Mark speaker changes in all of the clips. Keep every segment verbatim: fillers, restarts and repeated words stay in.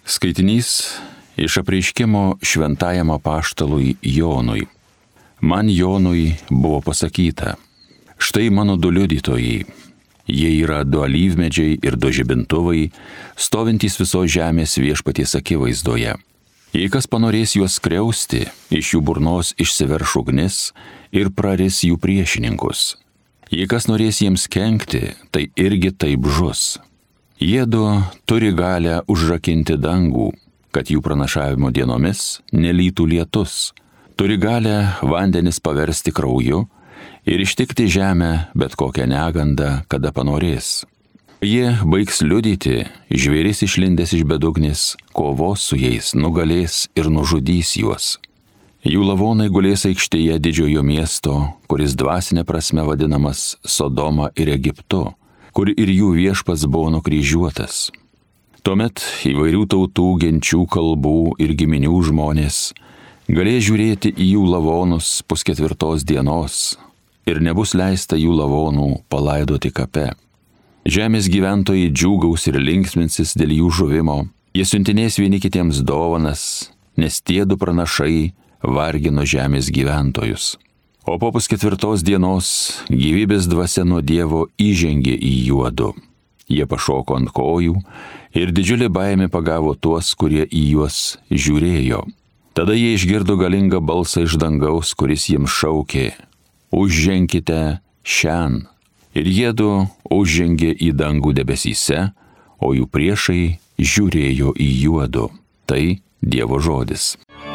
Speaker 1: Skaitinys iš apreiškimo šventajam apaštalui Jonui. Man Jonui buvo pasakyta, štai mano du liudytojai, jie yra du alyvmedžiai ir du žibintuvai, stovintys visos žemės viešpaties akivaizdoje. Jei kas panorės juos skriausti, iš jų burnos išsiverš ugnis ir praris jų priešininkus. Jei kas norės jiems kenkti, tai irgi taip žus. Jiedu turi galę užrakinti dangų, kad jų pranašavimo dienomis nelytų lietus. Turi galę vandenis paversti krauju ir ištikti žemę bet kokią negandą, kada panorės. Jie baigs liudyti, žvėris išlindęs iš bedugnės, kovos su jais, nugalės ir nužudys juos. Jų lavonai gulės aikštėje didžiojo miesto, kuris dvasinė prasme vadinamas Sodoma ir Egiptu, kur ir jų viešpats buvo nukryžiuotas. Tuomet įvairių tautų, genčių, kalbų ir giminių žmonės galės žiūrėti į jų lavonus pusketvirtos dienos ir nebus leista jų lavonų palaidoti kape. Žemės gyventojai džiūgaus ir linksminsis dėl jų žuvimo, jie siuntinės vieni kitiems dovanas, nes tie du pranašai vargino žemės gyventojus. O po pusketvirtos dienos gyvybės dvasia nuo Dievo įžengė į juodu. Jie pašoko ant kojų ir didžiulė baimė pagavo tuos, kurie į juos žiūrėjo. Tada jie išgirdo galingą balsą iš dangaus, kuris jiems šaukė: užženkite šen. Ir jiedu užžengė į dangų debesyse, o jų priešai žiūrėjo į juodu. Tai Dievo žodis.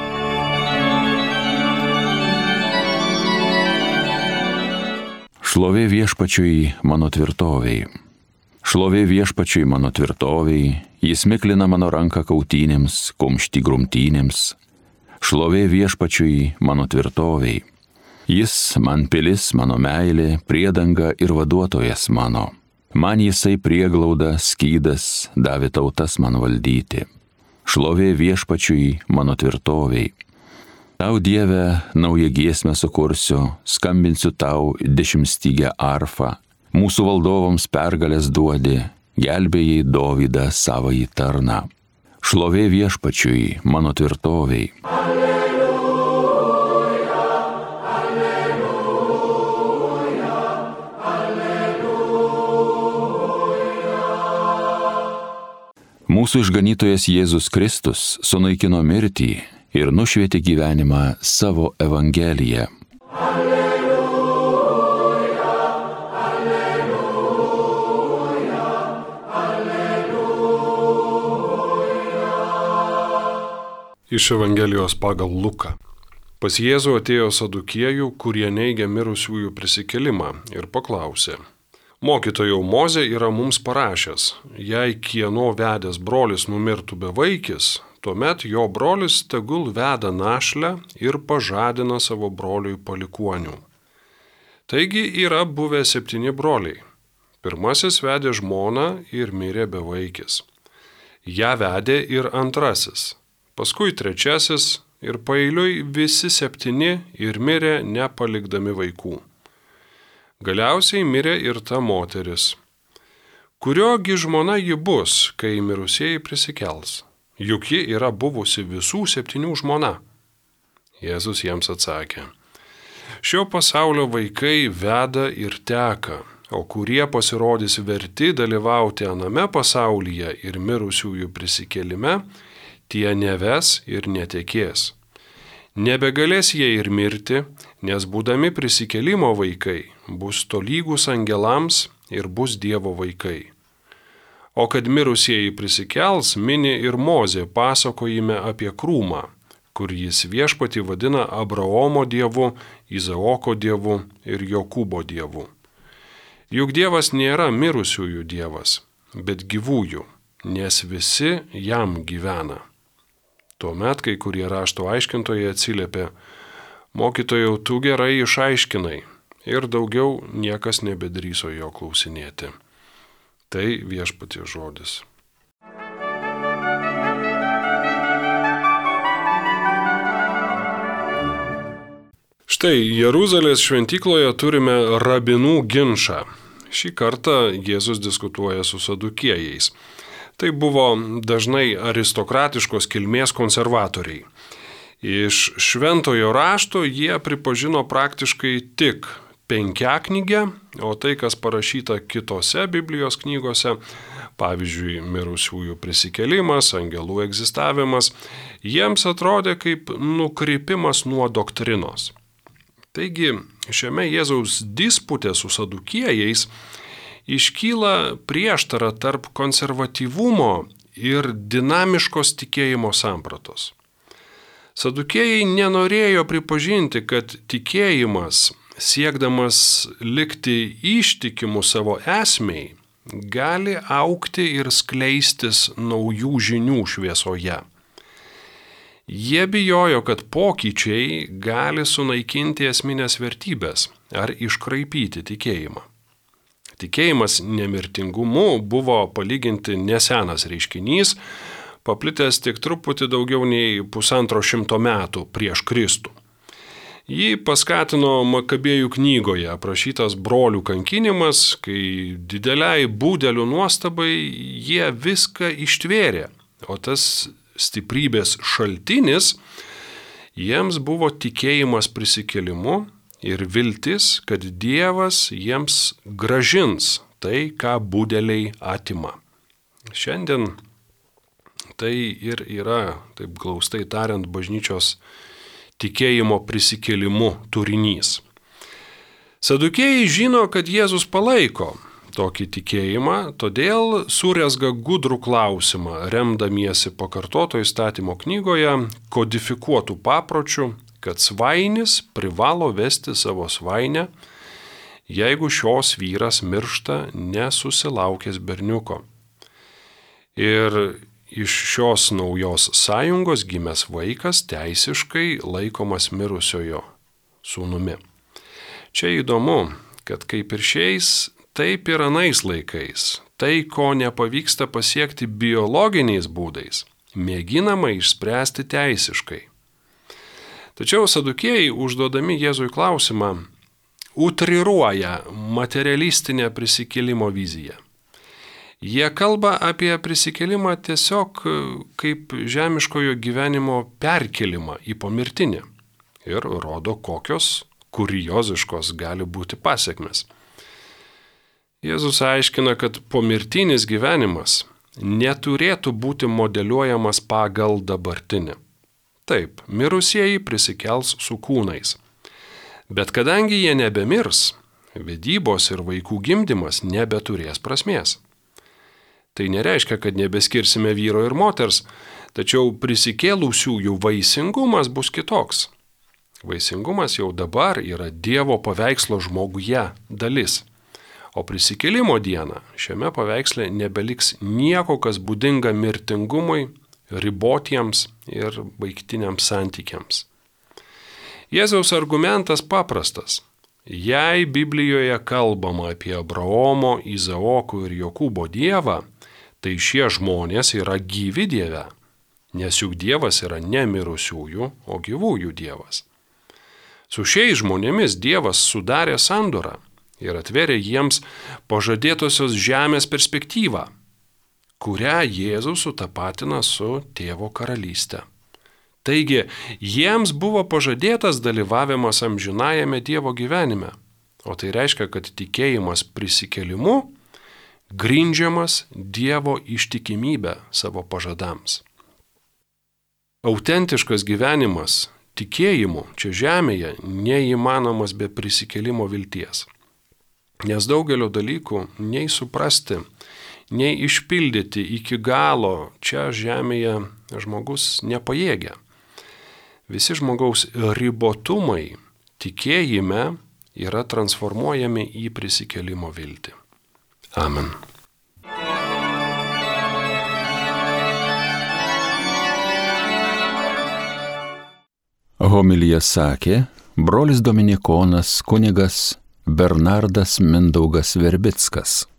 Speaker 1: Šlovė viešpačiui mano tvirtoviai. Šlovė viešpačiui mano tvirtoviai, jis miklina mano ranką kautynėms, kumštį grumtynėms. Šlovė viešpačiui mano tvirtoviai. Jis man pilis, mano meilė, priedanga ir vaduotojas mano. Man jisai prieglauda, skydas, davė tautas man valdyti. Šlovė viešpačiui mano tvirtoviai. Tau, Dieve, naują giesmę sukursiu, skambinsiu tau dešimtstygę arfą. Mūsų valdovams pergalės duodi, gelbėjai Dovydą savąjį tarną. Šlovė viešpačiui mano tvirtoviai. Mūsų išganytojas Jėzus Kristus sunaikino mirtį ir nušvietė gyvenimą savo Evangeliją. Alleluja, alleluja, alleluja.
Speaker 2: Iš Evangelijos pagal Luką. Pas Jėzų atėjo sadukiejų, kurie neigia mirusiųjų prisikėlimą, ir paklausė: Mokytojau, Mozė yra mums parašęs, jei kieno vedęs brolis numirtų bevaikis, tuomet jo brolis tegul veda našlę ir pažadina savo broliui palikuonių. Taigi yra buvę septyni broliai. Pirmasis vedė žmoną ir mirė bevaikis. Ja vedė ir antrasis, paskui trečiasis ir paeiliui visi septyni ir mirė nepalikdami vaikų. Galiausiai mirė ir ta moteris. Kuriogi žmona ji bus, kai mirusieji prisikels? Juk ji yra buvusi visų septynių žmona. Jėzus jiems atsakė: šio pasaulio vaikai veda ir teka, o kurie pasirodys verti dalyvauti aname pasaulyje ir mirusiųjų prisikėlime, tie neves ir netekės. Nebegalės jie ir mirti, nes būdami prisikėlimo vaikai bus tolygus angelams ir bus Dievo vaikai. O kad mirusieji prisikels, mini ir Mozė pasakojime apie krūmą, kur jis viešpatį vadina Abraomo Dievu, Izaoko Dievu ir Jokūbo Dievu. Juk Dievas nėra mirusiųjų Dievas, bet gyvųjų, nes visi jam gyvena. Tuomet kai kurie rašto aiškintojai atsiliepė: mokytojau, tu gerai išaiškinai, ir daugiau niekas nebedrįso jo klausinėti. Tai viešpaties žodis. Štai Jeruzalės šventykloje turime rabinų ginčą. Šį kartą Jėzus diskutuoja su sadukiejais. Tai buvo dažnai aristokratiškos kilmės konservatoriai. Iš šventojo rašto jie pripažino praktiškai tik penkiaknygę, o tai, kas parašyta kitose Biblijos knygose, pavyzdžiui, mirusiųjų prisikėlimas, angelų egzistavimas, jiems atrodė kaip nukrypimas nuo doktrinos. Taigi, šiame Jėzaus dispute su sadukiejais iškyla prieštara tarp konservatyvumo ir dinamiškos tikėjimo sampratos. Sadukiejai nenorėjo pripažinti, kad tikėjimas, siekdamas likti ištikimu savo esmei, gali augti ir skleistis naujų žinių šviesoje. Jie bijojo, kad pokyčiai gali sunaikinti esminės vertybės ar iškraipyti tikėjimą. Tikėjimas nemirtingumu buvo palyginti nesenas reiškinys, paplitęs tik truputį daugiau nei pusantro šimto metų prieš Kristų. Jį paskatino Makabėjų knygoje aprašytas brolių kankinimas, kai dideliai būdelių nuostabai jie viską ištvėrė, o tas stiprybės šaltinis jiems buvo tikėjimas prisikėlimu ir viltis, kad Dievas jiems gražins tai, ką būdeliai atima. Šiandien tai ir yra, taip glaustai tariant, bažnyčios tikėjimo prisikėlimu turinys. Sadukėjai žino, kad Jėzus palaiko tokį tikėjimą, todėl surezga gudrų klausimą, remdamiesi pakartoto įstatymo knygoje kodifikuotų papročių, kad svainis privalo vesti savo svainę, jeigu šios vyras miršta nesusilaukęs berniuko. Ir iš šios naujos sąjungos gimęs vaikas teisiškai laikomas mirusiojo sūnumi. Čia įdomu, kad kaip ir šiais, taip ir anais laikais, tai, ko nepavyksta pasiekti biologiniais būdais, mėginama išspręsti teisiškai. Tačiau sadukėjai, užduodami Jėzui klausimą, utriruoja materialistinę prisikėlimo viziją. Jie kalba apie prisikėlimą tiesiog kaip žemiškojo gyvenimo perkelimą į pomirtinį ir rodo, kokios kurioziškos gali būti pasekmės. Jėzus aiškina, kad pomirtinis gyvenimas neturėtų būti modeliuojamas pagal dabartinį. Taip, mirusieji prisikels su kūnais, bet kadangi jie nebemirs, vedybos ir vaikų gimdymas nebeturės prasmės. Tai nereiškia, kad nebeskirsime vyro ir moters, tačiau prisikėlusiųjų vaisingumas bus kitoks. Vaisingumas jau dabar yra Dievo paveikslo žmoguje dalis, o prisikėlimo dieną šiame paveiksle nebeliks nieko, kas būdinga mirtingumui, ribotiems ir baigtiniams santykiams. Jėzaus argumentas paprastas. Jei Biblijoje kalbama apie Abraomo, Izaoko ir Jokūbo Dievą, tai šie žmonės yra gyvi Dieve, nes juk Dievas yra ne mirusiųjų, o gyvųjų Dievas. Su šiais žmonėmis Dievas sudarė sandorą ir atverė jiems pažadėtosios žemės perspektyvą, kurią Jėzus sutapatina su Tėvo karalystė. Taigi, jiems buvo pažadėtas dalyvavimas amžinajame Dievo gyvenime, o tai reiškia, kad tikėjimas prisikėlimu grindžiamas Dievo ištikimybę savo pažadams. Autentiškas gyvenimas tikėjimu čia žemėje neįmanomas be prisikėlimo vilties, nes daugelio dalykų nei suprasti, nei išpildyti iki galo čia žemėje žmogus nepajėgia. Visi žmogaus ribotumai tikėjime yra transformuojami į prisikėlimo viltį. Amen.
Speaker 1: Homiliją sakė brolis dominikonas kunigas Bernardas Mindaugas Verbickas.